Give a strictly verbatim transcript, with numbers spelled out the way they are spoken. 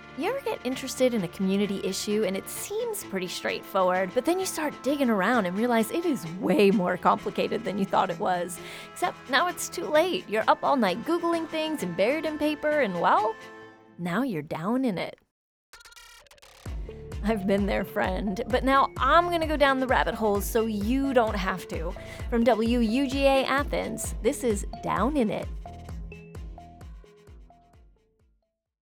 You ever get interested in a community issue and it seems pretty straightforward, but then you start digging around and realize it is way more complicated than you thought it was? Except now it's too late. You're up all night Googling things and buried in paper, and well, now you're down in it. I've been there, friend, but now I'm gonna go down the rabbit holes so you don't have to. From W U G A Athens, this is Down in It.